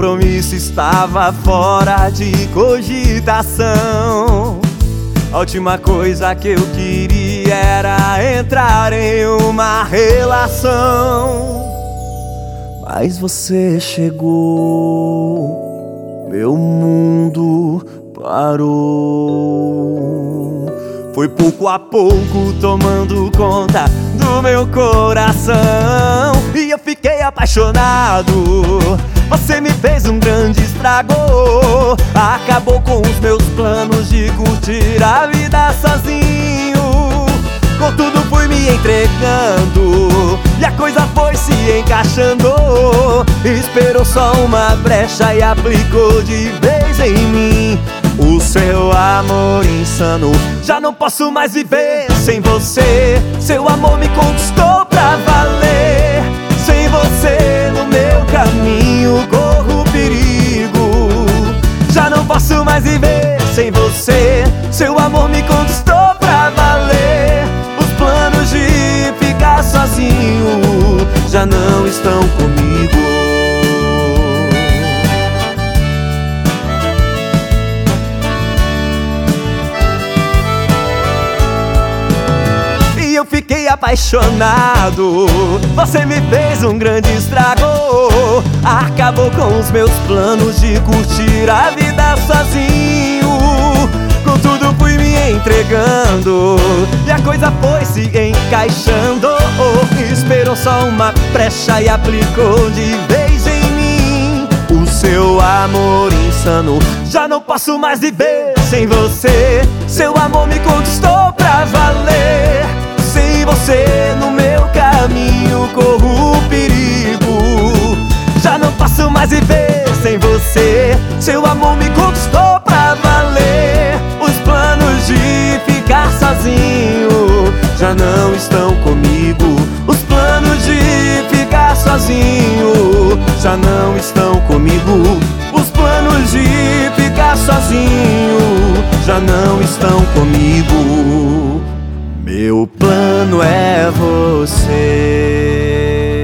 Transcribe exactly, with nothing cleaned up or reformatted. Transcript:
compromisso estava fora de cogitação. A última coisa que eu queria era entrar em uma relação. Mas você chegou, meu mundo parou. Foi pouco a pouco tomando conta do meu coração, e eu fiquei apaixonado. Você me fez um grande estrago, acabou com os meus planos de curtir a vida sozinho. Contudo fui me entregando e a coisa foi se encaixando. Esperou só uma brecha e aplicou de vez em mim o seu amor insano. Já não posso mais viver sem você. Seu amor me conquistou pra valer. Sem você no meu caminho corro perigo. Já não posso mais viver sem você. Seu amor me conquistou pra valer. Os planos de ficar sozinho já não estão comigo. Eu fiquei apaixonado. Você me fez um grande estrago, acabou com os meus planos de curtir a vida sozinho. Contudo fui me entregando e a coisa foi se encaixando. Esperou só uma brecha e aplicou de vez em mim o seu amor insano. Já não posso mais viver sem você. Seu amor me conquistou pra valer. Sem você no meu caminho corro perigo. Já não posso mais viver sem você. Seu amor me conquistou pra valer. Os planos de ficar sozinho já não estão comigo. Os planos de ficar sozinho já não estão comigo. Os planos de ficar sozinho já não estão comigo. Meu plano é você.